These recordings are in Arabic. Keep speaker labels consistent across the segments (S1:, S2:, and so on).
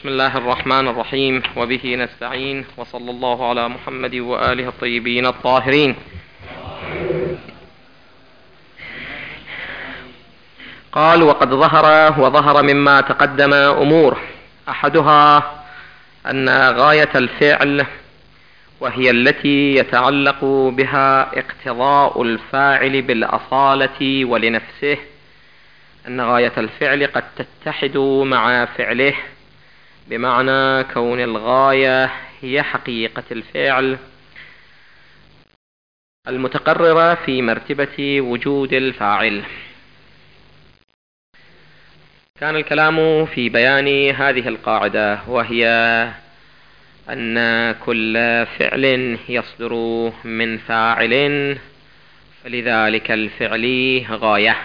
S1: بسم الله الرحمن الرحيم، وبه نستعين، وصلى الله على محمد وآله الطيبين الطاهرين. قال: وقد ظهر مما تقدم أمور، أحدها أن غاية الفعل، وهي التي يتعلق بها اقتضاء الفاعل بالأصالة ولنفسه، أن غاية الفعل قد تتحد مع فعله، بمعنى كون الغاية هي حقيقة الفعل المتقررة في مرتبة وجود الفاعل. كان الكلام في بيان هذه القاعدة، وهي أن كل فعل يصدر من فاعل، فلذلك الفعل غاية.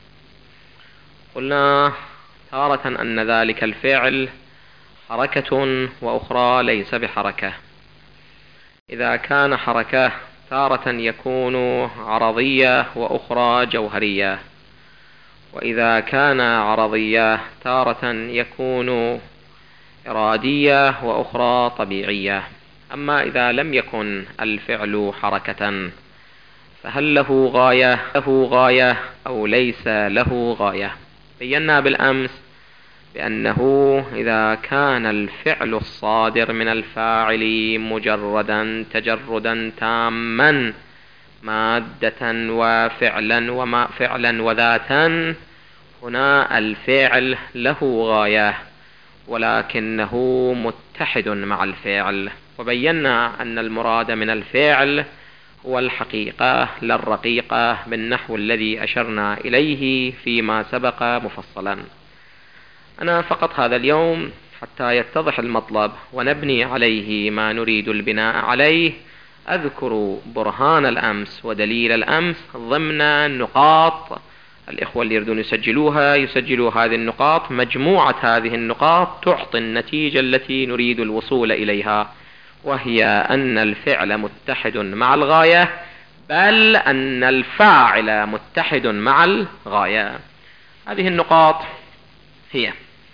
S1: قلنا تارة أن ذلك الفعل حركة، وأخرى ليس بحركة. إذا كان حركة تارة يكون عرضية وأخرى جوهرية، وإذا كان عرضية تارة يكون إرادية وأخرى طبيعية. أما إذا لم يكن الفعل حركة فهل له غاية أو ليس له غاية؟ بينا بالأمس بأنه إذا كان الفعل الصادر من الفاعل مجردا تجردا تاما، مادة وفعلا وذاتا، هنا الفعل له غاية ولكنه متحد مع الفعل. وبينا أن المراد من الفعل هو الحقيقة لا الرقيقة، بالنحو الذي أشرنا إليه فيما سبق مفصلا. أنا فقط هذا اليوم حتى يتضح المطلب ونبني عليه ما نريد البناء عليه، أذكر برهان الأمس ودليل الأمس ضمن نقاط. الإخوة اللي يريدون يسجلوا هذه النقاط. مجموعة هذه النقاط تعطي النتيجة التي نريد الوصول إليها، وهي أن الفعل متحد مع الغاية، بل أن الفاعل متحد مع الغاية. هذه النقاط هي: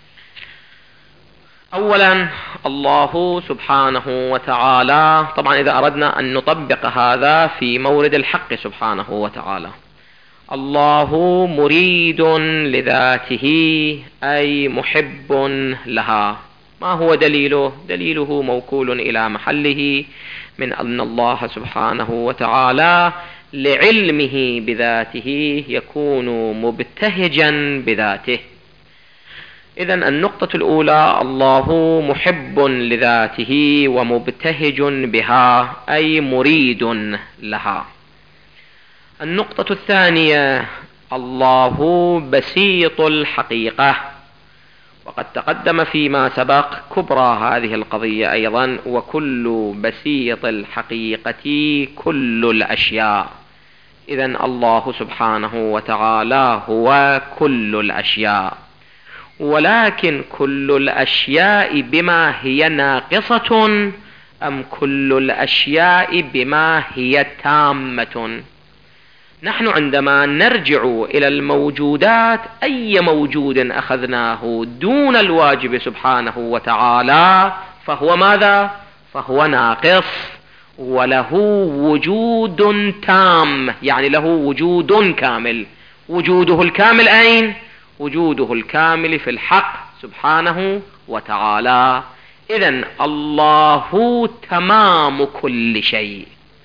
S1: أولا، الله سبحانه وتعالى، طبعا إذا أردنا أن نطبق هذا في مورد الحق سبحانه وتعالى، الله مريد لذاته أي محب لها. ما هو دليله؟ دليله موكول إلى محله، من أن الله سبحانه وتعالى لعلمه بذاته يكون مبتهجا بذاته. إذن النقطة الأولى: الله محب لذاته ومبتهج بها أي مريد لها. النقطة الثانية: الله بسيط الحقيقة، وقد تقدم فيما سبق كبرى هذه القضية أيضا، وكل بسيط الحقيقة كل الأشياء. إذن الله سبحانه وتعالى هو كل الأشياء، ولكن كل الأشياء بما هي ناقصة أم كل الأشياء بما هي تامة؟ نحن عندما نرجع إلى الموجودات، أي موجود أخذناه دون الواجب سبحانه وتعالى فهو ماذا؟ فهو ناقص، وله وجود تام، يعني له وجود كامل. وجوده الكامل أين؟ وجوده الكامل في الحق سبحانه وتعالى. إذن الله تمام كل شيء،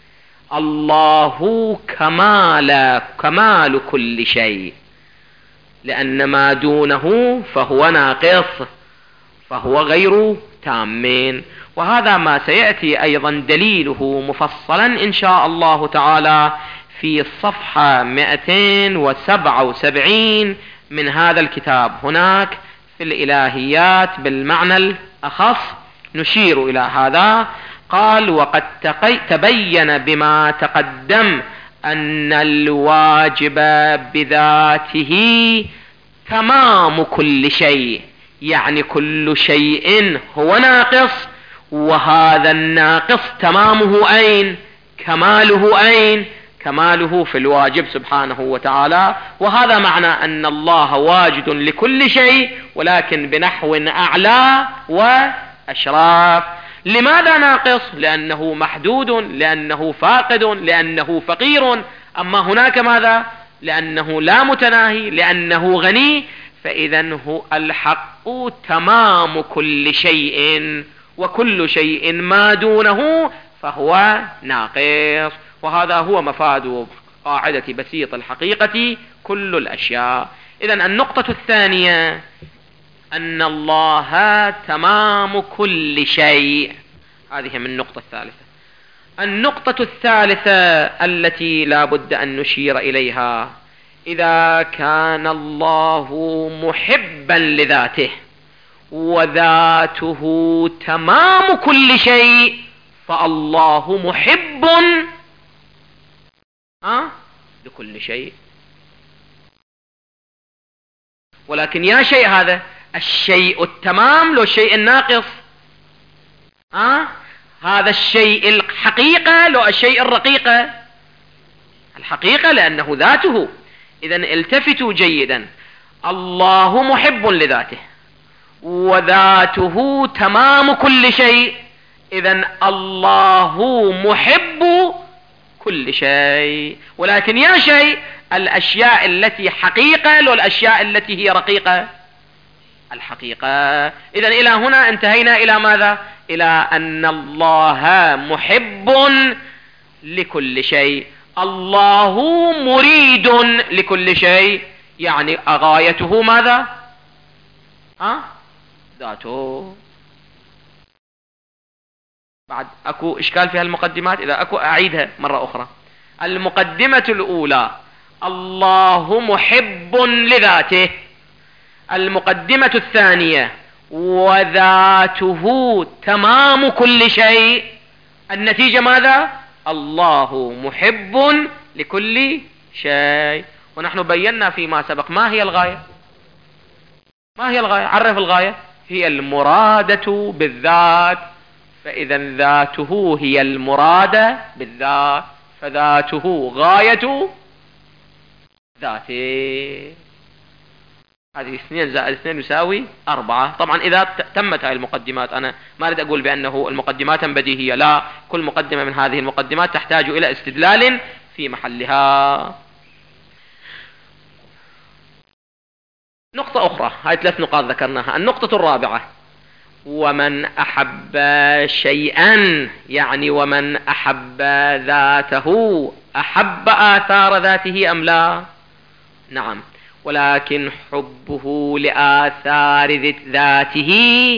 S1: الله كمال كل شيء، لأن ما دونه فهو ناقص، فهو غير تامين. وهذا ما سيأتي أيضا دليله مفصلا إن شاء الله تعالى في الصفحة 277 من هذا الكتاب. هناك في الإلهيات بالمعنى الأخص نشير إلى هذا. قال: وقد تبين بما تقدم أن الواجب بذاته تمام كل شيء، يعني كل شيء هو ناقص، وهذا الناقص تمامه أين؟ كماله أين؟ كماله في الواجب سبحانه وتعالى. وهذا معنى أن الله واجد لكل شيء، ولكن بنحو أعلى وأشراف. لماذا ناقص؟ لأنه محدود، لأنه فاقد، لأنه فقير. أما هناك ماذا؟ لأنه لا متناهي، لأنه غني. فإذا هو الحق تمام كل شيء، وكل شيء ما دونه فهو ناقص. وهذا هو مفاد قاعدة بسيط الحقيقة كل الأشياء. إذا النقطة الثانية أن الله تمام كل شيء، هذه من النقطة الثالثة. النقطة الثالثة التي لا بد أن نشير إليها: إذا كان الله محبا لذاته وذاته تمام كل شيء، فالله محب لكل شيء. ولكن يا شيء، هذا الشيء التمام لو الشيء الناقص؟ هذا الشيء الحقيقة لو الشيء الرقيقة؟ الحقيقة لأنه ذاته. إذن التفتوا جيدا: الله محب لذاته وذاته تمام كل شيء، إذن الله محب كل شيء. ولكن يا شيء، الأشياء التي حقيقة لو الأشياء التي هي رقيقة؟ الحقيقة. إذن إلى هنا انتهينا إلى ماذا؟ إلى أن الله محب لكل شيء، الله مريد لكل شيء. يعني غايته ماذا؟ ذاته. بعد أكو إشكال في هالمقدمات؟ إذا أكو أعيدها مرة أخرى. المقدمة الأولى: الله محب لذاته. المقدمة الثانية: وذاته تمام كل شيء. النتيجة ماذا؟ الله محب لكل شيء. ونحن بينا فيما سبق ما هي الغاية. ما هي الغاية؟ عرف الغاية. هي المرادة بالذات. فإذا ذاته هي المرادة بالذات، فذاته غاية ذاته. هذه 2 زائد 2 يساوي 4. طبعا إذا تمت هذه المقدمات، أنا ما أريد أقول بأنه المقدمات بديهية، لا، كل مقدمة من هذه المقدمات تحتاج إلى استدلال في محلها. نقطة أخرى، هاي 3 نقاط ذكرناها. النقطة الرابعة: ومن أحب شيئا، يعني ومن أحب ذاته، أحب آثار ذاته أم لا؟ نعم، ولكن حبه لآثار ذاته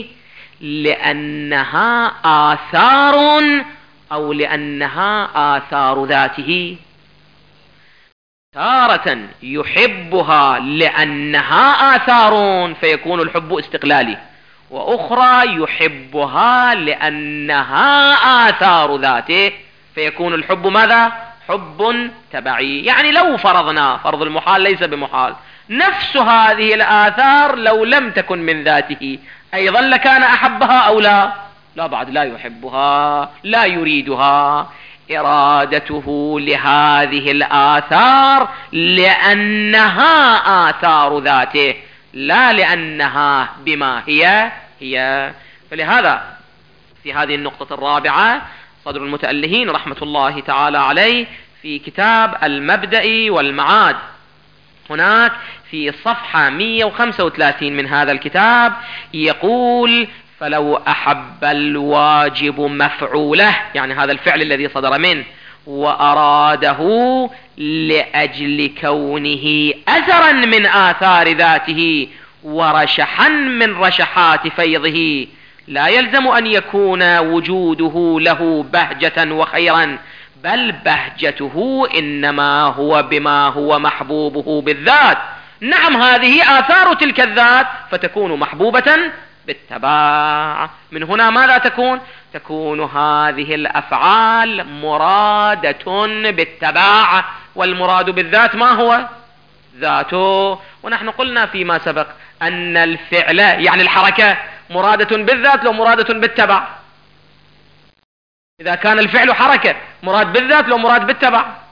S1: لأنها آثار أو لأنها آثار ذاته. تارة يحبها لأنها آثار فيكون الحب استقلالي، وأخرى يحبها لأنها آثار ذاته فيكون الحب ماذا؟ حب تبعي. يعني لو فرضنا فرض المحال ليس بمحال، نفس هذه الآثار لو لم تكن من ذاته أيضا لكان أحبها أو لا؟ لا، بعد لا يحبها، لا يريدها. إرادته لهذه الآثار لأنها آثار ذاته، لا لأنها بما هي. فلهذا في هذه النقطة الرابعة صدر المتألهين رحمة الله تعالى عليه في كتاب المبدأ والمعاد، هناك في صفحة 135 من هذا الكتاب يقول: فلو أحب الواجب مفعوله، يعني هذا الفعل الذي صدر منه، وأراده لأجل كونه أثرا من آثار ذاته ورشحا من رشحات فيضه، لا يلزم أن يكون وجوده له بهجة وخيرا، بل بهجته إنما هو بما هو محبوبه بالذات. نعم، هذه آثار تلك الذات فتكون محبوبة بالتباع. من هنا ماذا تكون؟ تكون هذه الأفعال مرادة بالتباع، والمراد بالذات ما هو؟ ذاته. ونحن قلنا فيما سبق أن الفعل يعني الحركة مرادة بالذات لو مرادة بالتبع. إذا كان الفعل حركة مراد بالذات لو مراد بالتبع.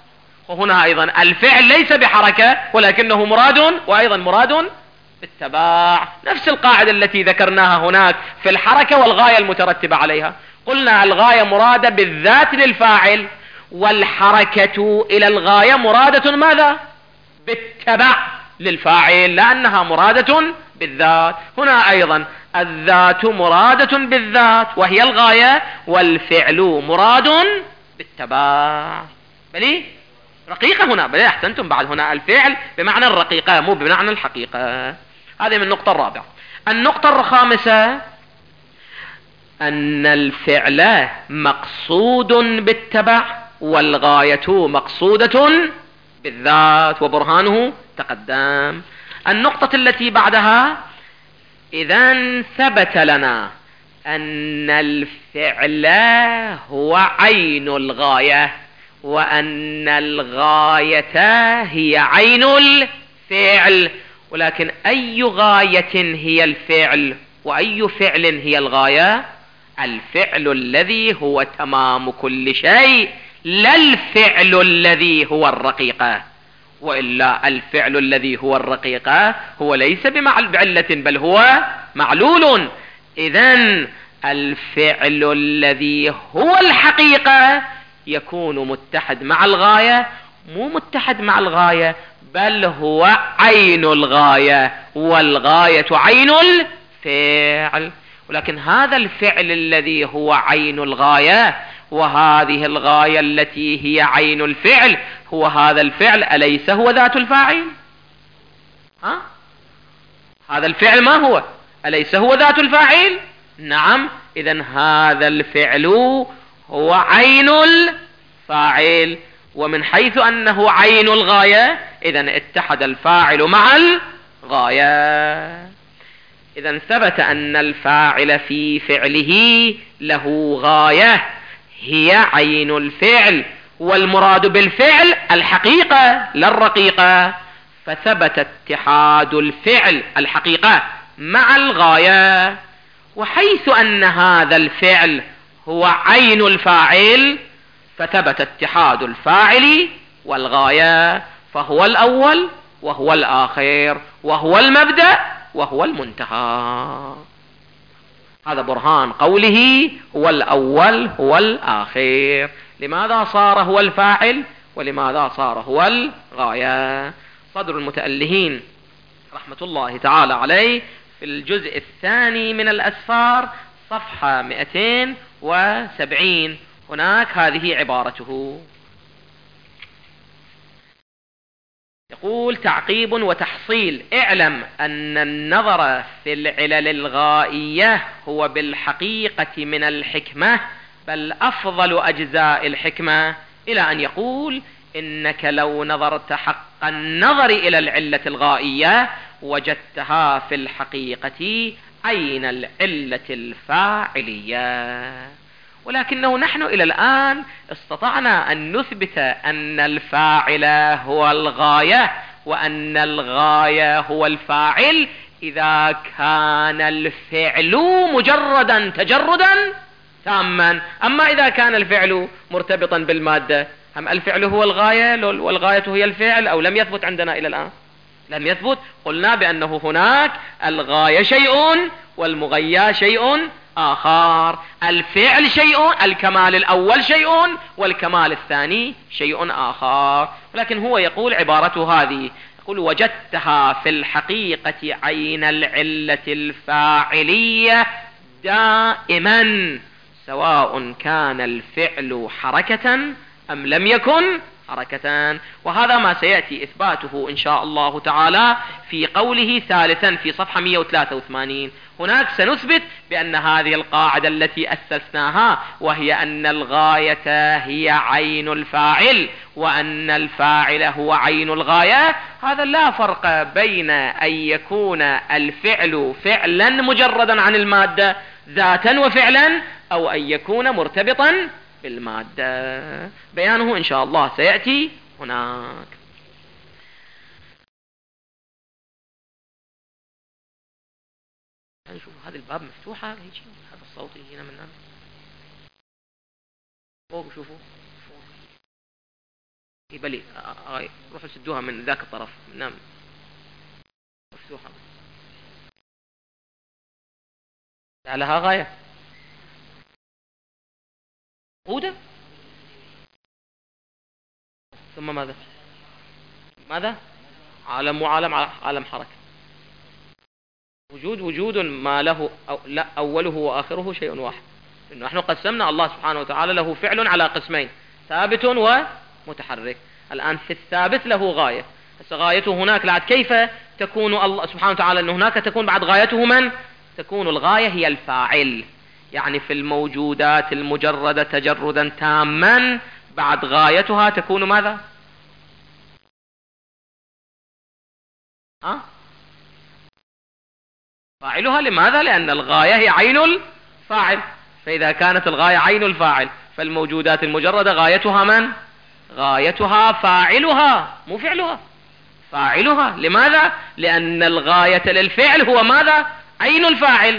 S1: وهنا أيضا الفعل ليس بحركة ولكنه مراد، وأيضا مراد بالتباع. نفس القاعدة التي ذكرناها هناك في الحركة والغاية المترتبة عليها. قلنا الغاية مرادة بالذات للفاعل، والحركة إلى الغاية مرادة ماذا؟ بالتبع للفاعل، لأنها مرادة بالذات. هنا أيضا الذات مرادة بالذات وهي الغاية، والفعل مراد بالتبع. بلي رقيقة هنا، بلي أحسنتم بعد. هنا الفعل بمعنى الرقيقة مو بمعنى الحقيقة. هذه من النقطة الرابعة. النقطة الخامسة أن الفعل مقصود بالتبع والغاية مقصودة بالذات، وبرهانه تقدم. النقطة التي بعدها: إذا ثبت لنا أن الفعل هو عين الغاية وأن الغاية هي عين الفعل، ولكن أي غاية هي الفعل وأي فعل هي الغاية؟ الفعل الذي هو تمام كل شيء، لا الفعل الذي هو الرقيقة. وإلا الفعل الذي هو الرقيقة هو ليس بعلة بل هو معلول. إذن الفعل الذي هو الحقيقة يكون متحد مع الغاية، مو متحد مع الغاية بل هو عين الغاية، والغاية عين الفعل. ولكن هذا الفعل الذي هو عين الغاية وهذه الغاية التي هي عين الفعل، هو هذا الفعل أليس هو ذات الفاعل؟ هذا الفعل ما هو؟ أليس هو ذات الفاعل؟ نعم. إذن هذا الفعل هو عين الفاعل، ومن حيث أنه عين الغاية إذن اتحد الفاعل مع الغاية. إذن ثبت أن الفاعل في فعله له غاية هي عين الفعل، والمراد بالفعل الحقيقة لا الرقيقة، فثبت اتحاد الفعل الحقيقة مع الغاية. وحيث أن هذا الفعل هو عين الفاعل فثبت اتحاد الفاعل والغاية، فهو الأول وهو الآخر وهو المبدأ وهو المنتهى. هذا برهان قوله هو الأول هو الآخر. لماذا صار هو الفاعل ولماذا صار هو الغاية؟ صدر المتألهين رحمة الله تعالى عليه في الجزء الثاني من الأسفار صفحة 270 هناك هذه عبارته. يقول: تعقيب وتحصيل: اعلم أن النظر في العلل الغائية هو بالحقيقة من الحكمة، بل أفضل أجزاء الحكمة، إلى أن يقول: إنك لو نظرت حق النظر إلى العلة الغائية وجدتها في الحقيقة عين العلة الفاعلية. ولكنه نحن إلى الآن استطعنا أن نثبت أن الفاعل هو الغاية وأن الغاية هو الفاعل إذا كان الفعل مجردا تجردا تاما. أما إذا كان الفعل مرتبطا بالمادة، هم الفعل هو الغاية والغاية هي الفعل، أو لم يثبت عندنا إلى الآن؟ لم يثبت. قلنا بأنه هناك الغاية شيء والمغيى شيء آخر، الفعل شيء، الكمال الأول شيء والكمال الثاني شيء آخر. ولكن هو يقول عبارته هذه، يقول: وجدتها في الحقيقة عين العلة الفاعلية دائما، سواء كان الفعل حركة أم لم يكن حركة. وهذا ما سيأتي إثباته إن شاء الله تعالى في قوله ثالثا في صفحة 183. هناك سنثبت بأن هذه القاعدة التي أسسناها، وهي أن الغاية هي عين الفاعل وأن الفاعل هو عين الغاية، هذا لا فرق بين أن يكون الفعل فعلا مجردا عن المادة ذاتا وفعلا، أو أن يكون مرتبطا بالمادة. بيانه إن شاء الله سيأتي هناك. نشوف هذه الباب مفتوحة، هذا الصوت هنا من فوق، شوفوا بلي روحوا سدوها من ذاك الطرف. نعم مفتوحة لها غاية عودة. ثم ماذا عالم وعالم عالم حركة. وجود ما له لا أوله وآخره شيء واحد. نحن قسمنا الله سبحانه وتعالى له فعل على قسمين، ثابت ومتحرك. الآن في الثابت له غاية، بس غايته هناك بعد كيف تكون الله سبحانه وتعالى أن هناك تكون بعد غايته من؟ تكون الغاية هي الفاعل. يعني في الموجودات المجردة تجردا تاما بعد غايتها تكون ماذا؟ فاعلها. لماذا؟ لأن الغاية هي عين الفاعل. فإذا كانت الغاية عين الفاعل فالموجودات المجردة غايتها من؟ غايتها فاعلها مو فعلها، فاعلها. لماذا؟ لأن الغاية للفعل هو ماذا؟ عين الفاعل،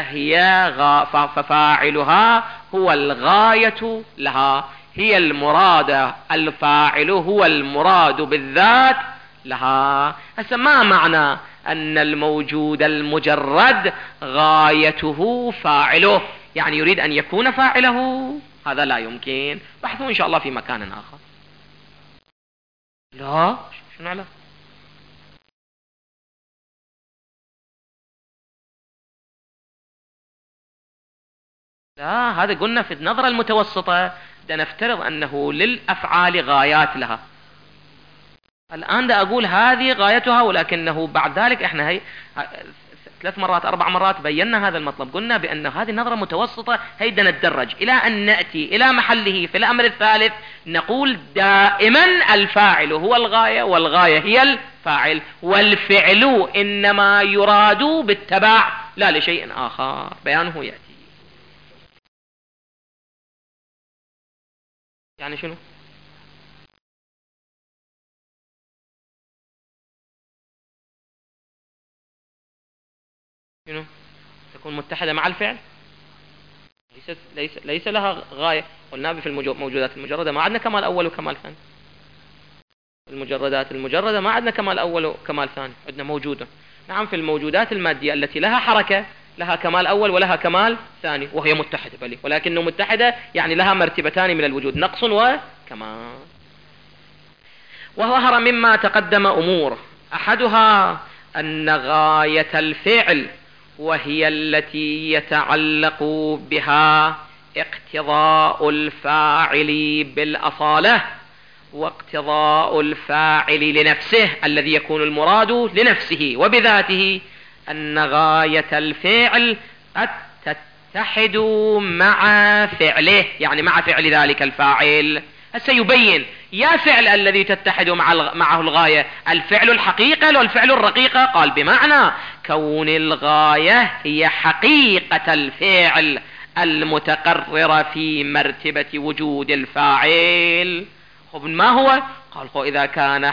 S1: ففاعلها هو الغاية لها، هي المراد، الفاعل هو المراد بالذات لها. هسه ما معنى أن الموجود المجرد غايته فاعله؟ يعني يريد أن يكون فاعله؟ هذا لا يمكن. بحثوا إن شاء الله في مكان آخر. لا شنو على لا، هذا قلنا في النظرة المتوسطة ده نفترض أنه للأفعال غايات لها. الآن دا أقول هذه غايتها، ولكنه بعد ذلك إحنا هي 3 مرات 4 مرات بينا هذا المطلب. قلنا بأن هذه نظرة متوسطة، هيدا نتدرج إلى أن نأتي إلى محله في الأمر الثالث نقول دائما الفاعل هو الغاية والغاية هي الفاعل، والفعل إنما يراد بالتبع لا لشيء آخر. بيانه يأتي. يعني شنو؟ تكون متحدة مع الفعل، ليس لها غاية. قلنا في الموجودات المجردة ما عندنا كمال أول وكمال ثاني. المجردات المجردة ما عندنا كمال أول وكمال ثاني، عندنا موجودة. نعم في الموجودات المادية التي لها حركة لها كمال أول ولها كمال ثاني، وهي متحدة بل ولكنه متحدة يعني لها مرتبتان من الوجود، نقص وكمال. وظهر مما تقدم أمور، أحدها أن غاية الفعل وهي التي يتعلق بها اقتضاء الفاعل بالأصالة، واقتضاء الفاعل لنفسه الذي يكون المراد لنفسه وبذاته، أن غاية الفعل قد تتحد مع فعله، يعني مع فعل ذلك الفاعل. سيبين يا فعل الذي تتحد معه الغاية، الفعل الحقيقة والفعل الرقيقة؟ قال بمعنى كون الغاية هي حقيقة الفعل المتقررة في مرتبة وجود الفاعل. ما هو؟ قال إذا كان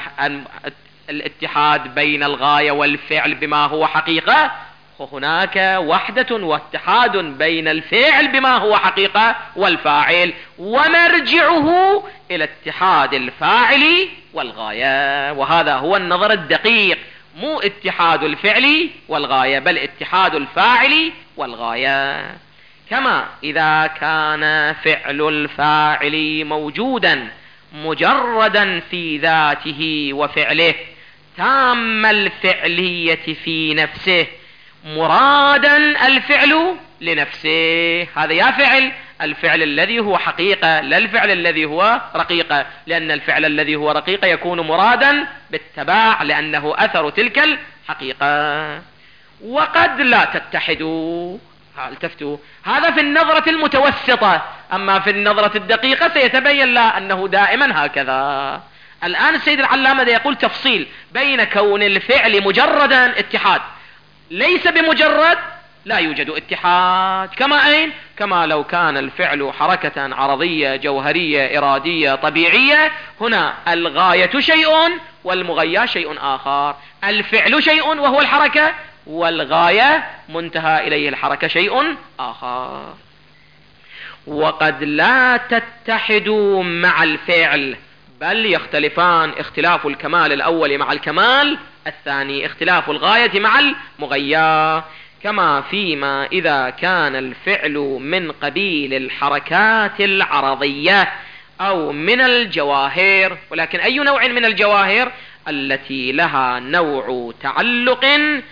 S1: الاتحاد بين الغاية والفعل بما هو حقيقة، هناك وحدة واتحاد بين الفعل بما هو حقيقة والفاعل، ومرجعه إلى اتحاد الفاعل والغاية. وهذا هو النظر الدقيق، مو اتحاد الفعل والغاية بل اتحاد الفاعل والغاية. كما إذا كان فعل الفاعل موجودا مجردا في ذاته وفعله تام الفعلية في نفسه مرادا الفعل لنفسه، هذا يا فعل الفعل الذي هو حقيقة لا الفعل الذي هو رقيقة، لأن الفعل الذي هو رقيقة يكون مرادا بالتبع لأنه أثر تلك الحقيقة. وقد لا تتحدوا، التفتوا، هذا في النظرة المتوسطة. أما في النظرة الدقيقة سيتبين لا أنه دائما هكذا. الآن السيد العلامة يقول تفصيل بين كون الفعل مجردا اتحاد، ليس بمجرد لا يوجد اتحاد. كما أين؟ كما لو كان الفعل حركة عرضية جوهرية إرادية طبيعية، هنا الغاية شيء والمغيى شيء آخر، الفعل شيء وهو الحركة، والغاية منتهى إليه الحركة شيء آخر. وقد لا تتحد مع الفعل بل يختلفان اختلاف الكمال الأول مع الكمال الثاني، اختلاف الغاية مع المغياه. كما فيما إذا كان الفعل من قبيل الحركات العرضية أو من الجواهر. ولكن أي نوع من الجواهر؟ التي لها نوع تعلق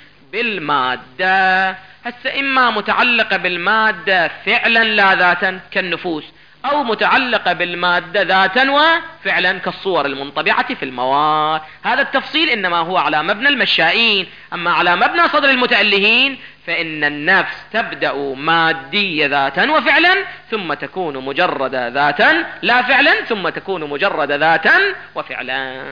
S1: بالمادة. هسه إما متعلقة بالمادة فعلا لا ذاتا كالنفوس، أو متعلقة بالمادة ذاتا وفعلا كالصور المنطبعة في المواد. هذا التفصيل إنما هو على مبنى المشائين. أما على مبنى صدر المتألهين فإن النفس تبدأ مادية ذاتا وفعلا، ثم تكون مجرد ذاتا لا فعلا، ثم تكون مجرد ذاتا وفعلا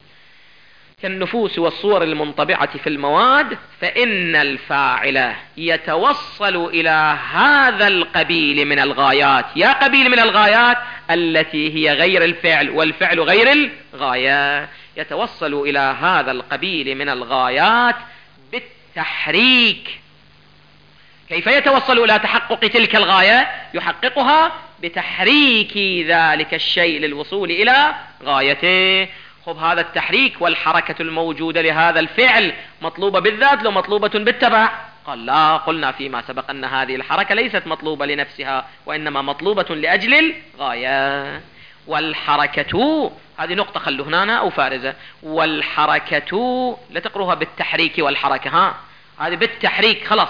S1: كالنفوس والصور المنطبعة في المواد. فإن الفاعل يتوصل إلى هذا القبيل من الغايات. يا قبيل من الغايات التي هي غير الفعل والفعل غير الغاية، يتوصل إلى هذا القبيل من الغايات بالتحريك. كيف يتوصل إلى تحقق تلك الغاية؟ يحققها بتحريك ذلك الشيء للوصول إلى غايته. خب هذا التحريك والحركة الموجودة لهذا الفعل مطلوبة بالذات لو مطلوبة بالتبع؟ قال لا، قلنا فيما سبق أن هذه الحركة ليست مطلوبة لنفسها، وإنما مطلوبة لأجل الغاية. والحركة، هذه نقطة خلوا هنا أو فارزة، والحركة لا تقروها بالتحريك والحركة، هذه بالتحريك خلاص.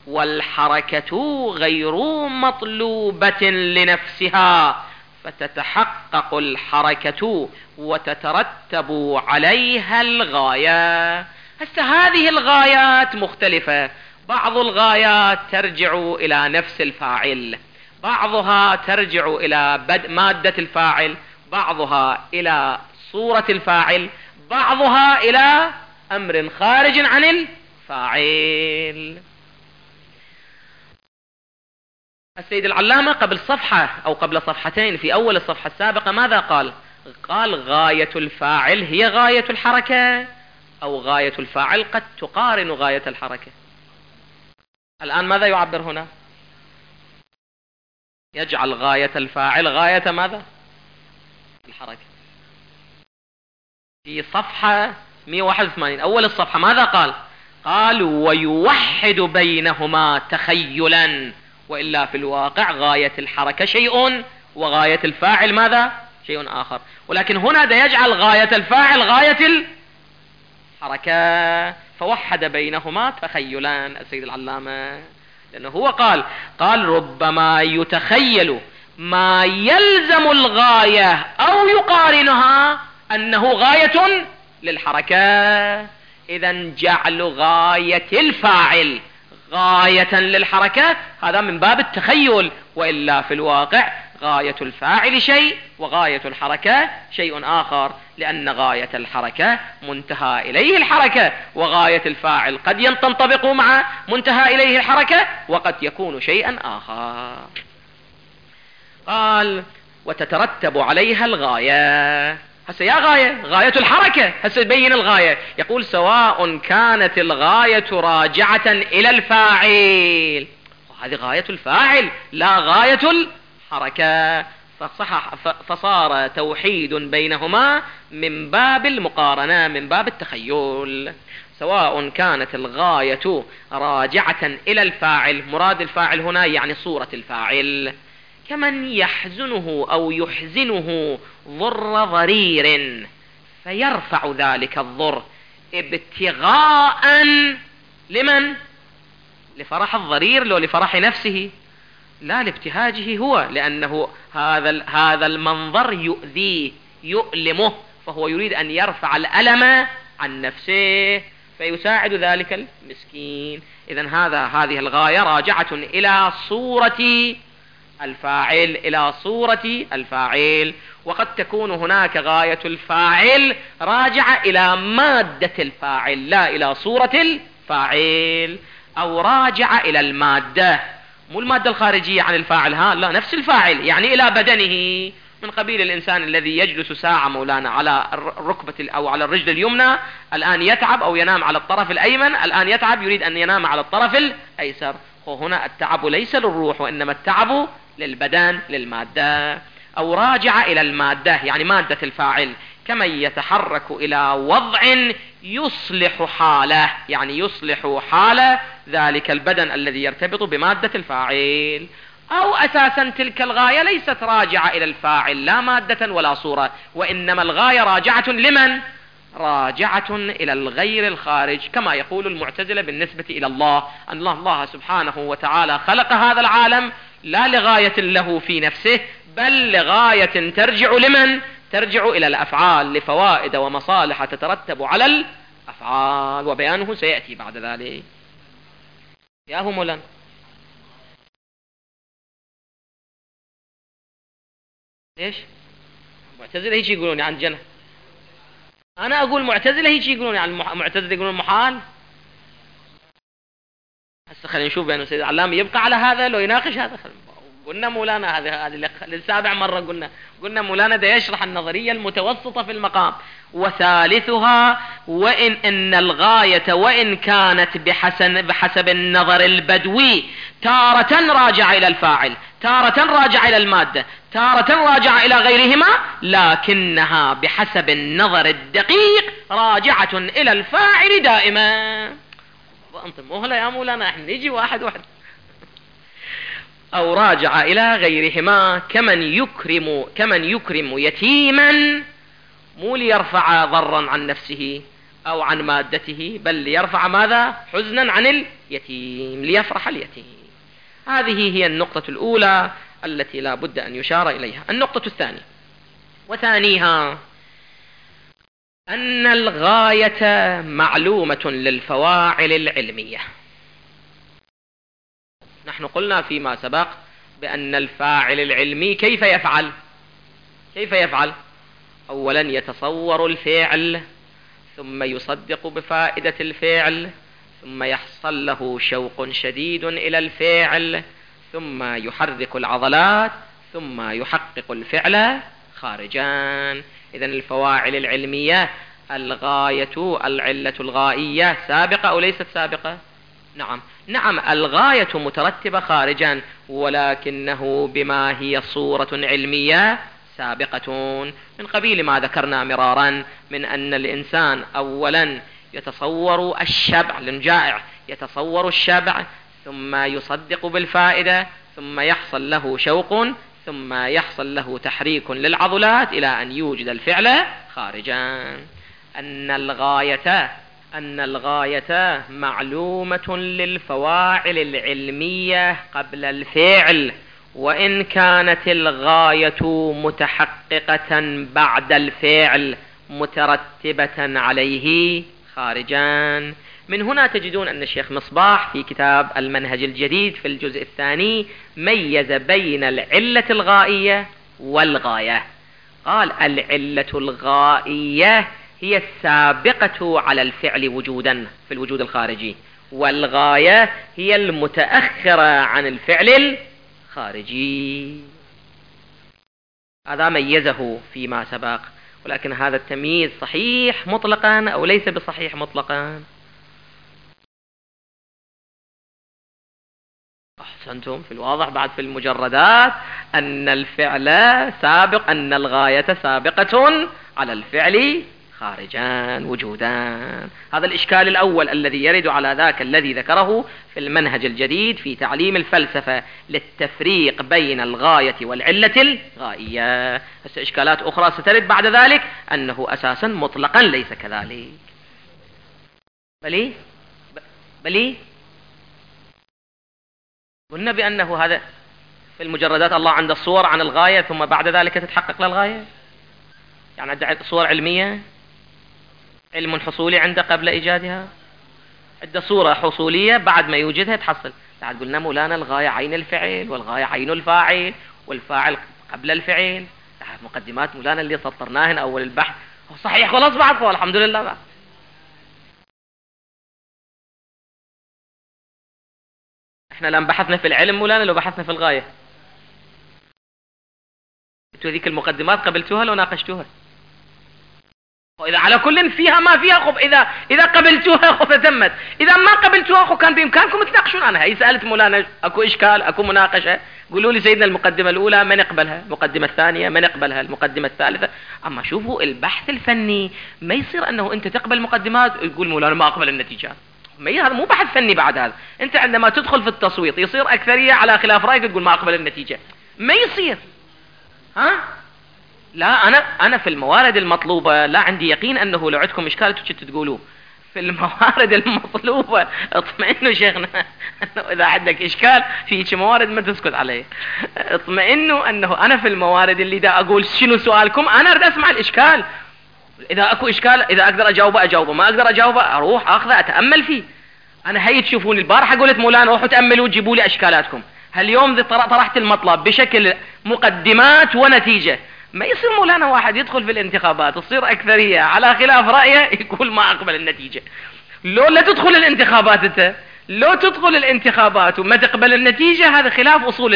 S1: والحركة غير مطلوبة لنفسها، فتتحقق الحركة وتترتب عليها الغاية. هسه هذه الغايات مختلفة، بعض الغايات ترجع إلى نفس الفاعل، بعضها ترجع إلى مادة الفاعل، بعضها إلى صورة الفاعل، بعضها إلى أمر خارج عن الفاعل. السيد العلامة قبل صفحة أو قبل صفحتين في أول الصفحة السابقة ماذا قال؟ قال غاية الفاعل هي غاية الحركة، أو غاية الفاعل قد تقارن غاية الحركة. الآن ماذا يعبر هنا؟ يجعل غاية الفاعل غاية ماذا؟ الحركة. في صفحة 181 أول الصفحة ماذا قال؟ قال ويوحد بينهما تخيلا، وإلا في الواقع غاية الحركة شيء وغاية الفاعل ماذا؟ شيء آخر. ولكن هنا ده يجعل غاية الفاعل غاية الحركة، فوحد بينهما تخيلا السيد العلامة، لأنه هو قال ربما يتخيل ما يلزم الغاية أو يقارنها أنه غاية للحركة. إذن جعل غاية الفاعل غاية للحركة هذا من باب التخيل، وإلا في الواقع غاية الفاعل شيء وغاية الحركة شيء آخر، لأن غاية الحركة منتهى إليه الحركة، وغاية الفاعل قد تنطبق مع منتهى إليه الحركة وقد يكون شيئا آخر. قال وتترتب عليها الغاية. هسه يا غاية الحركة، هسه يبين الغاية، يقول سواء كانت الغاية راجعة إلى الفاعل، هذه غاية الفاعل لا غاية الحركة، فصار توحيد بينهما من باب المقارنة من باب التخيل. سواء كانت الغاية راجعة إلى الفاعل، مراد الفاعل هنا يعني صورة الفاعل، كمن يحزنه أو يحزنه ضر ضرير فيرفع ذلك الضر ابتغاء لمن؟ لفرح الضرير لو لفرح نفسه؟ لا، لابتهاجه هو، لأنه هذا المنظر يؤذيه يؤلمه، فهو يريد أن يرفع الألم عن نفسه فيساعد ذلك المسكين. إذن هذه الغاية راجعة إلى صورة الفاعل، إلى صورة الفاعل. وقد تكون هناك غاية الفاعل راجعة إلى مادة الفاعل لا إلى صورة الفاعل، أو راجعة إلى المادة، مو المادة الخارجية عن الفاعل، لا نفس الفاعل، يعني إلى بدنه، من قبيل الإنسان الذي يجلس ساعة مولانا على الركبة أو على الرجل اليمنى، الآن يتعب أو ينام على الطرف الأيمن، الآن يتعب يريد أن ينام على الطرف الأيسر. وهنا التعب ليس للروح وإنما التعب للبدن للمادة. أو راجع إلى المادة، يعني مادة الفاعل، كمن يتحرك إلى وضع يصلح حاله، يعني يصلح حال ذلك البدن الذي يرتبط بمادة الفاعل. أو أساسا تلك الغاية ليست راجعة إلى الفاعل لا مادة ولا صورة، وإنما الغاية راجعة لمن؟ راجعة إلى الغير الخارج، كما يقول المعتزلة بالنسبة إلى الله، أن الله سبحانه وتعالى خلق هذا العالم لا لغاية له في نفسه، بل لغاية ترجع لمن؟ ترجع إلى الأفعال، لفوائد ومصالح تترتب على الأفعال، وبيانه سيأتي بعد ذلك. يا هو مولانا ليش؟ معتزلة هيك يقولون عن الجنة. أنا أقول معتزلة هيك يقولون عن معتزلة يقولون محال. هسه خلينا نشوف بأنه سيد العلامي يبقى على هذا لو يناقش هذا. قلنا مولانا هذه للسابع مرة قلنا مولانا ده يشرح النظرية المتوسطة في المقام. وثالثها إن الغاية وإن كانت بحسب النظر البدوي تارة راجع إلى الفاعل، تارة راجع إلى المادة، تارة راجع إلى غيرهما، لكنها بحسب النظر الدقيق راجعة إلى الفاعل دائما. أنت مهلا يا مولانا، احنا نيجي واحد واحد. أو راجع إلى غيرهما كمن يكرم يتيما، مو ليرفع ضرا عن نفسه أو عن مادته، بل ليرفع ماذا؟ حزنا عن اليتيم، ليفرح اليتيم. هذه هي النقطة الأولى التي لا بد أن يشار إليها. النقطة الثانية وثانيها أن الغاية معلومة للفواعل العلمية. نحن قلنا فيما سبق بأن الفاعل العلمي كيف يفعل؟ أولا يتصور الفعل، ثم يصدق بفائدة الفعل، ثم يحصل له شوق شديد إلى الفعل، ثم يحرك العضلات، ثم يحقق الفعل خارجا. إذن الفواعل العلمية الغاية، العلة الغائية سابقة أو ليست سابقة؟ نعم الغاية مترتبة خارجا، ولكنه بما هي صورة علمية سابقة، من قبيل ما ذكرنا مرارا من أن الإنسان أولا يتصور الشبع للجائع، يتصور الشبع، ثم يصدق بالفائدة، ثم يحصل له شوق، ثم يحصل له تحريك للعضلات إلى أن يوجد الفعل خارجا. أن الغاية معلومة للفواعل العلمية قبل الفعل، وإن كانت الغاية متحققة بعد الفعل مترتبة عليه خارجا. من هنا تجدون أن الشيخ مصباح في كتاب المنهج الجديد في الجزء الثاني ميز بين العلة الغائية والغاية. قال العلة الغائية هي السابقة على الفعل وجودا في الوجود الخارجي، والغاية هي المتأخرة عن الفعل الخارجي. هذا ميزه فيما سبق، ولكن هذا التمييز صحيح مطلقا أو ليس بصحيح مطلقا؟ أحسنتم. في الواضح بعد في المجردات أن الفعل سابق، أن الغاية سابقة على الفعل خارجا وجودا. هذا الإشكال الأول الذي يرد على ذاك الذي ذكره في المنهج الجديد في تعليم الفلسفة للتفريق بين الغاية والعلة الغائية. إشكالات أخرى سترد بعد ذلك أنه أساسا مطلقا ليس كذلك. بلي قلنا بأنه هذا في المجردات الله عنده الصور عن الغاية ثم بعد ذلك تتحقق للغاية، يعني عنده صور علمية، علم حصولي عنده قبل إيجادها، عنده صورة حصولية بعد ما يوجدها تحصل. بعد قلنا مولانا الغاية عين الفعل، والغاية عين الفاعل، والفاعل قبل الفعل. مقدمات مولانا اللي سطرناهن أول البحث صحيح خلاص بعد الحمد لله. بعد احنا لما بحثنا في العلم مولانا لو بحثنا في الغاية، انتوا ذيك المقدمات قبلتوها لو ناقشتوها؟ وإذا على كل فيها ما فيها خب، إذا قبلتوها خب تمت، إذا ما قبلتوها خب كان بإمكانكم تناقشون عنها. هي سألت مولانا أكو إشكال أكو مناقشة، قولوا لي سيدنا المقدمة الأولى من يقبلها، المقدمة الثانية من يقبلها، المقدمة الثالثة. أما شوفوا البحث الفني ما يصير أنه أنت تقبل مقدمات تقول مولانا ما أقبل النتيجات. هذا مو بحث فني بعد هذا. أنت عندما تدخل في التصويت يصير أكثرية على خلاف رأيك تقول ما أقبل النتيجة، ما يصير. ها؟ لا، أنا في الموارد المطلوبة لا عندي يقين أنه لو عندكم إشكال كنتوا تقولوه. في الموارد المطلوبة اطمئنوا شيخنا أنه إذا عندك إشكال في موارد ما تسكت عليه. اطمئنوا أنه أنا في الموارد اللي دا أقول شنو سؤالكم، أنا أريد أسمع الإشكال. إذا أكو إشكال إذا أقدر أجاوبه، ما أقدر أجاوبه أروح أخذه أتأمل فيه. أنا هي تشوفوني البارحة قلت مولانا روحوا تأملوا وتجيبوا لي أشكالاتكم. هاليوم طرحت المطلب بشكل مقدمات ونتيجة. ما يصير مولانا واحد يدخل في الانتخابات تصير أكثرية على خلاف رأيه يقول ما أقبل النتيجة. لو لا تدخل الانتخابات أنت، لو تدخل الانتخابات وما تقبل النتيجة، هذا خلاف أصول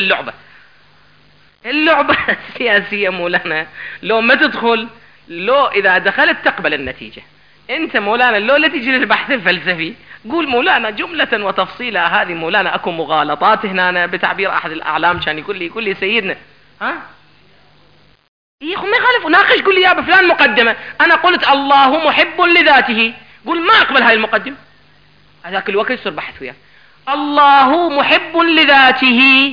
S1: اللعبة السياسية مولانا. لو ما تدخل، لو إذا دخلت تقبل النتيجة. أنت مولانا لو لا تجي للبحث الفلسفي قول مولانا جملة وتفصيلا هذه مولانا أكو مغالطات هنا. بتعبير أحد الأعلام كان يقول لي سيدنا ها يا أخو ما يخالف ناقش، قول لي يا بفلان مقدمة أنا قلت الله محب لذاته، قول ما أقبل هاي المقدمة. هذاك الوقت يصير بحث وياه. الله محب لذاته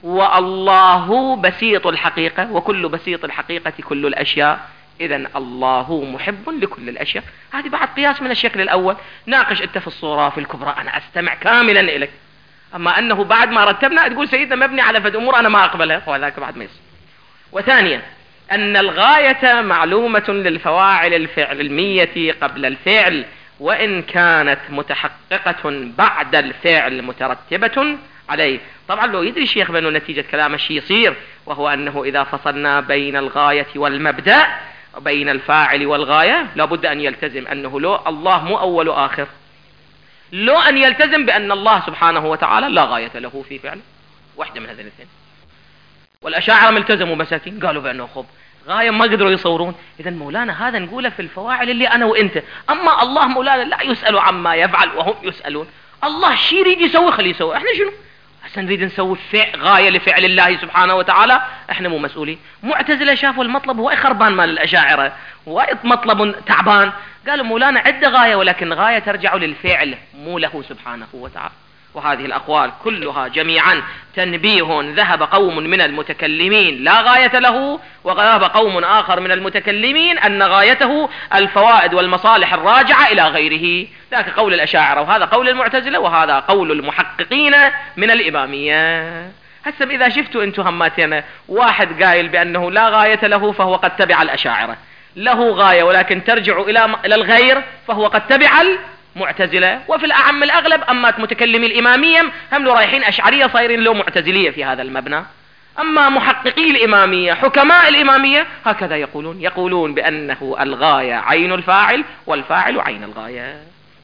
S1: والله بسيط الحقيقة وكل بسيط الحقيقة كل الأشياء، إذن الله محب لكل الأشياء. هذه بعد قياس من الشكل الأول. ناقش أنت في الصورة في الكبرى أنا أستمع كاملا إليك. أما أنه بعد ما رتبنا تقول سيدنا مبني على فد أمور أنا ما أقبلها، وهذاك بعد ما يصير. وثانيا أن الغاية معلومة للفواعل العلمية قبل الفعل، وإن كانت متحققة بعد الفعل مترتبة عليه. طبعا لو يدري الشيخ بأنه نتيجة كلام الشيء يصير، وهو أنه إذا فصلنا بين الغاية والمبدأ بين الفاعل والغاية لابد أن يلتزم أنه لو الله مو أول وآخر، لو أن يلتزم بأن الله سبحانه وتعالى لا غاية له في فعله، واحدة من هذين الاثنين. والأشاعرة ملتزموا مساكين قالوا بأنه خب غاية ما قدروا يصورون. إذا مولانا هذا نقوله في الفواعل اللي أنا وإنت. أما الله مولانا لا يسأل عما يفعل وهم يسألون. الله شي يريد يسوي خليه يسوي، احنا شنو هسه نريد نسوي غاية لفعل الله سبحانه وتعالى، احنا مو مسؤولين. معتزلة شافوا المطلب هو خربان مال الأشاعرة، مطلب تعبان، قالوا مولانا عدة غاية ولكن غاية ترجع للفعل مو له سبحانه وتعالى. وهذه الأقوال كلها جميعا تنبيه. ذهب قوم من المتكلمين لا غاية له، وذهب قوم آخر من المتكلمين أن غايته الفوائد والمصالح الراجعة إلى غيره. ذاك قول الأشاعرة، وهذا قول المعتزلة، وهذا قول المحققين من الإمامية. هسه إذا شفتوا أنتم هماتنا واحد قايل بأنه لا غاية له فهو قد تبع الأشاعرة، له غاية ولكن ترجع إلى الغير فهو قد تبع معتزلة. وفي الأعم الأغلب أما متكلمي الإمامية هم لو رايحين أشعرية صايرين له معتزلية في هذا المبنى. أما محققي الإمامية حكماء الإمامية هكذا يقولون بأنه الغاية عين الفاعل والفاعل عين الغاية.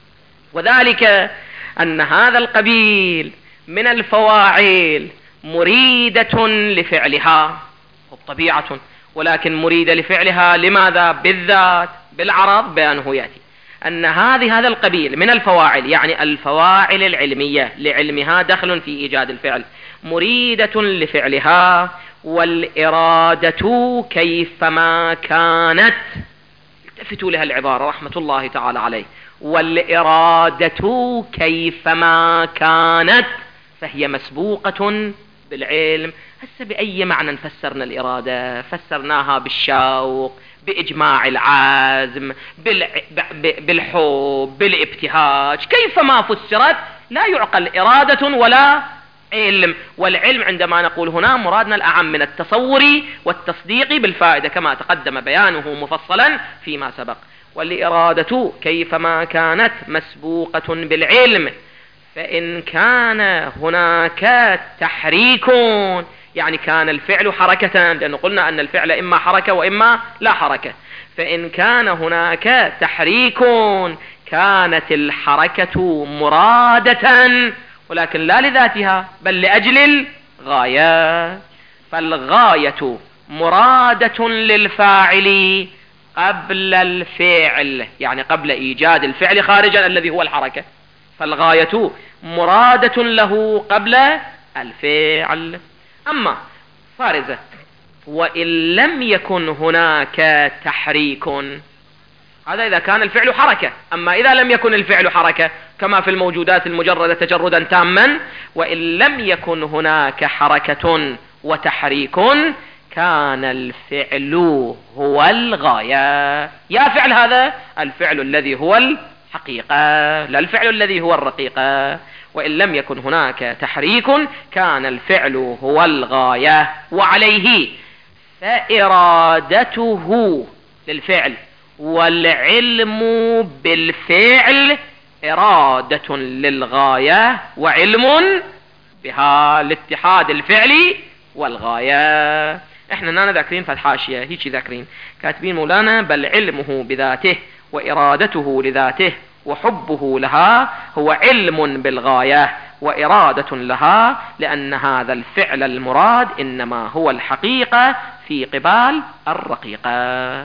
S1: وذلك أن هذا القبيل من الفواعل مريدة لفعلها بطبيعة، ولكن مريدة لفعلها لماذا بالذات؟ بالعرض بأنه يأتي أن هذا القبيل من الفواعل، يعني الفواعل العلمية لعلمها دخل في إيجاد الفعل، مريدة لفعلها، والإرادة كيفما كانت. التفتوا لها العبارة رحمة الله تعالى عليه، والإرادة كيفما كانت فهي مسبوقة بالعلم. هسه بأي معنى فسرنا الإرادة؟ فسرناها بالشوق، بإجماع العزم، بالحب، بالابتهاج، كيفما فسرت لا يعقل إرادة ولا علم. والعلم عندما نقول هنا مرادنا الأعم من التصور والتصديق بالفائدة كما تقدم بيانه مفصلا فيما سبق. والإرادة كيفما كانت مسبوقة بالعلم، فإن كان هناك تحريك يعني كان الفعل حركة، لأنه قلنا أن الفعل إما حركة وإما لا حركة، فإن كان هناك تحريك كانت الحركة مرادة ولكن لا لذاتها بل لأجل الغاية. فالغاية مرادة للفاعل قبل الفعل، يعني قبل إيجاد الفعل خارجا الذي هو الحركة، فالغاية مرادة له قبل الفعل. أما فارزة وإن لم يكن هناك تحريك، هذا إذا كان الفعل حركة. أما إذا لم يكن الفعل حركة كما في الموجودات المجردة تجردا تاما، وإن لم يكن هناك حركة وتحريك كان الفعل هو الغاية. يا فعل هذا الفعل الذي هو الحقيقة لا الفعل الذي هو الرقيقة. وإن لم يكن هناك تحريك كان الفعل هو الغاية. وعليه فإرادته للفعل والعلم بالفعل إرادة للغاية وعلم بها، لاتحاد الفعل والغاية. احنا هنا ذاكرين في الحاشية هيك ذاكرين كاتبين مولانا: بل علمه بذاته وإرادته لذاته وحبه لها هو علم بالغاية وإرادة لها، لأن هذا الفعل المراد إنما هو الحقيقة في قبال الرقيقة.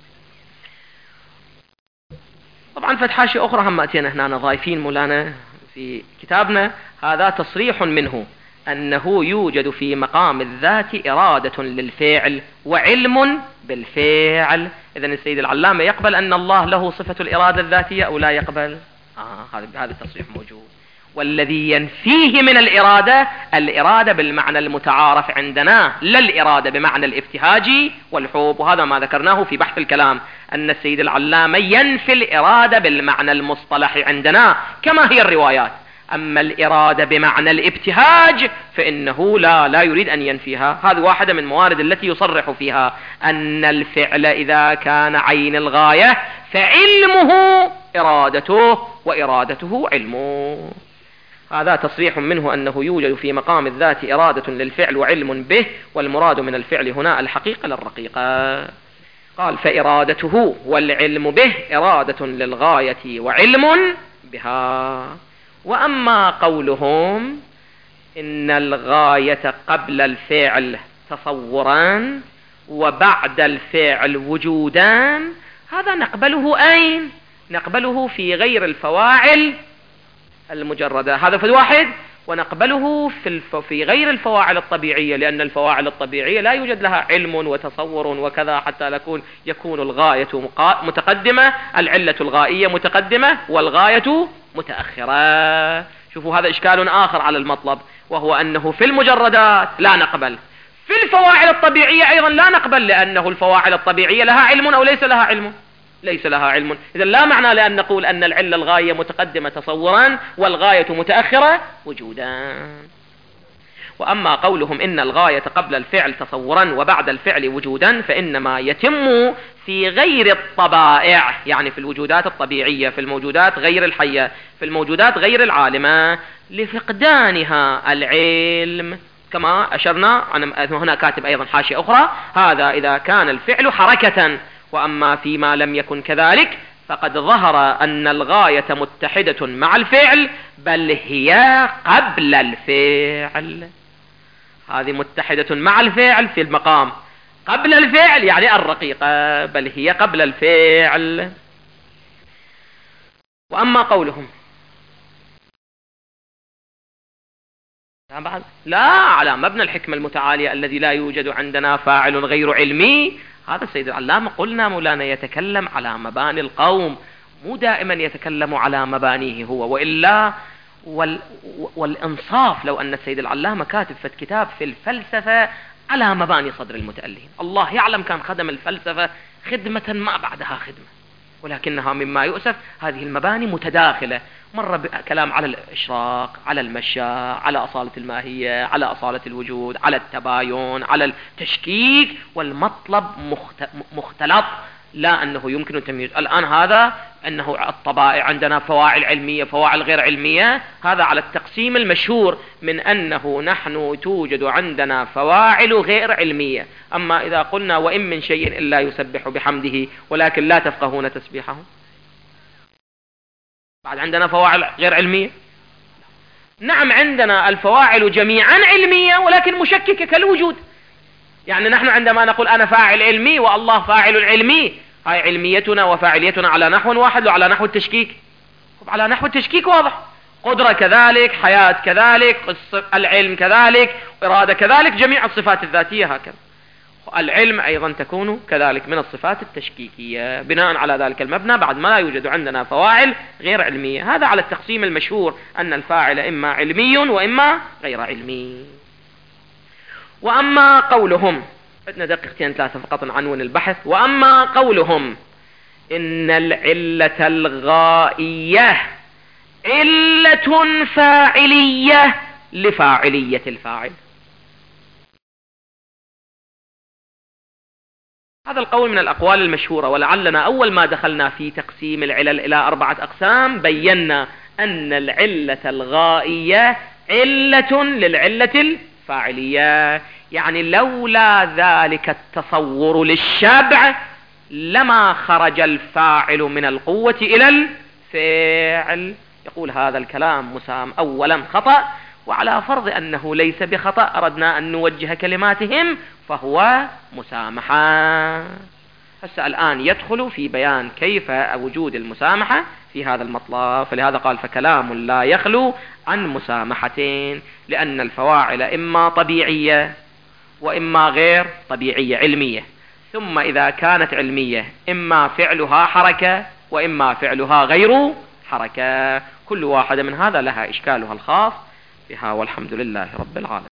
S1: طبعا فتحاشي أخرى هم أتينا هنا ضايفين مولانا في كتابنا، هذا تصريح منه أنه يوجد في مقام الذات إرادة للفعل وعلم بالفعل. إذن السيد العلامة يقبل أن الله له صفة الإرادة الذاتية أو لا يقبل؟ هذا التصريح موجود. والذي ينفيه من الإرادة بالمعنى المتعارف عندنا، لا الإرادة بمعنى الابتهاج والحب. وهذا ما ذكرناه في بحث الكلام، أن السيد العلامة ينفي الإرادة بالمعنى المصطلح عندنا كما هي الروايات. أما الإرادة بمعنى الابتهاج فإنه لا يريد أن ينفيها. هذه واحدة من موارد التي يصرح فيها أن الفعل إذا كان عين الغاية فعلمه إرادته وإرادته علمه. هذا تصريح منه أنه يوجد في مقام الذات إرادة للفعل وعلم به، والمراد من الفعل هنا الحقيقة للرقيقة. قال: فإرادته والعلم به إرادة للغاية وعلم بها. وأما قولهم إن الغاية قبل الفعل تصوران وبعد الفعل وجودان، هذا نقبله أين؟ نقبله في غير الفواعل المجردة، هذا في واحد. ونقبله في غير الفواعل الطبيعية، لأن الفواعل الطبيعية لا يوجد لها علم وتصور وكذا حتى يكون الغاية متقدمة، العلة الغائية متقدمة والغاية متأخرة. شوفوا هذا إشكال آخر على المطلب، وهو أنه في المجردات لا نقبل، في الفواعل الطبيعية أيضا لا نقبل، لأنه الفواعل الطبيعية لها علم أو ليس لها علم؟ ليس لها علم. إذا لا معنى لأن نقول أن العلة الغاية متقدمة تصورا والغاية متأخرة وجودا. وأما قولهم إن الغاية قبل الفعل تصورا وبعد الفعل وجودا، فإنما يتم في غير الطبائع، يعني في الوجودات الطبيعية، في الموجودات غير الحية، في الموجودات غير العالمة، لفقدانها العلم كما أشرنا. أنا هنا كاتب أيضا حاشية أخرى: هذا إذا كان الفعل حركة. وأما فيما لم يكن كذلك فقد ظهر أن الغاية متحدة مع الفعل، بل هي قبل الفعل. هذه متحدة مع الفعل في المقام قبل الفعل، يعني الرقيقة، بل هي قبل الفعل. وأما قولهم لا على مبنى الحكمة المتعالية الذي لا يوجد عندنا فاعل غير علمي، هذا السيد العلامة قلنا مولانا يتكلم على مباني القوم، مو دائما يتكلم على مبانيه هو. وإلا والإنصاف لو أن السيد العلامة كاتب في كتاب في الفلسفة على مباني صدر المتألهين، الله يعلم كان خدم الفلسفة خدمة ما بعدها خدمة، ولكنها مما يؤسف هذه المباني متداخلة، مرة بكلام على الإشراق، على المشاء، على أصالة الماهية، على أصالة الوجود، على التباين، على التشكيك، والمطلب مختلط، لا أنه يمكن التمييز. الآن هذا أنه الطبائع عندنا فواعل علمية فواعل غير علمية، هذا على التقسيم المشهور من أنه نحن توجد عندنا فواعل غير علمية. أما إذا قلنا وإن من شيء إلا يسبح بحمده ولكن لا تفقهون تسبيحه، بعد عندنا فواعل غير علمية. نعم عندنا الفواعل جميعا علمية ولكن مشككة كالوجود. يعني نحن عندما نقول أنا فاعل علمي والله فاعل علمي، هاي علميتنا وفاعليتنا على نحو واحد وعلى نحو التشكيك. على نحو التشكيك واضح، قدرة كذلك، حياة كذلك، العلم كذلك، إرادة كذلك، جميع الصفات الذاتية هكذا. العلم أيضا تكون كذلك من الصفات التشكيكية بناء على ذلك المبنى، بعد ما لا يوجد عندنا فواعل غير علمية. هذا على التقسيم المشهور أن الفاعل إما علمي وإما غير علمي. وأما قولهم، عندنا دقيقتين ثلاثة فقط نعنون البحث. وأما قولهم إن العلة الغائية علة فاعلية لفاعلية الفاعل، هذا القول من الأقوال المشهورة، ولعلنا أول ما دخلنا في تقسيم العلل إلى 4 أقسام بينا أن العلة الغائية علة للعلة الفاعلية، يعني لولا ذلك التصور للشبع لما خرج الفاعل من القوة إلى الفعل. يقول هذا الكلام مسام أولا خطأ، وعلى فرض أنه ليس بخطأ أردنا أن نوجه كلماتهم فهو مسامحة. هسه الآن يدخل في بيان كيف وجود المسامحة في هذا المطلب، فلهذا قال فكلام لا يخلو عن مسامحتين، لأن الفواعل إما طبيعية وإما غير طبيعية علمية، ثم إذا كانت علمية إما فعلها حركة وإما فعلها غير حركة، كل واحدة من هذا لها إشكالها الخاص بها، والحمد لله رب العالمين.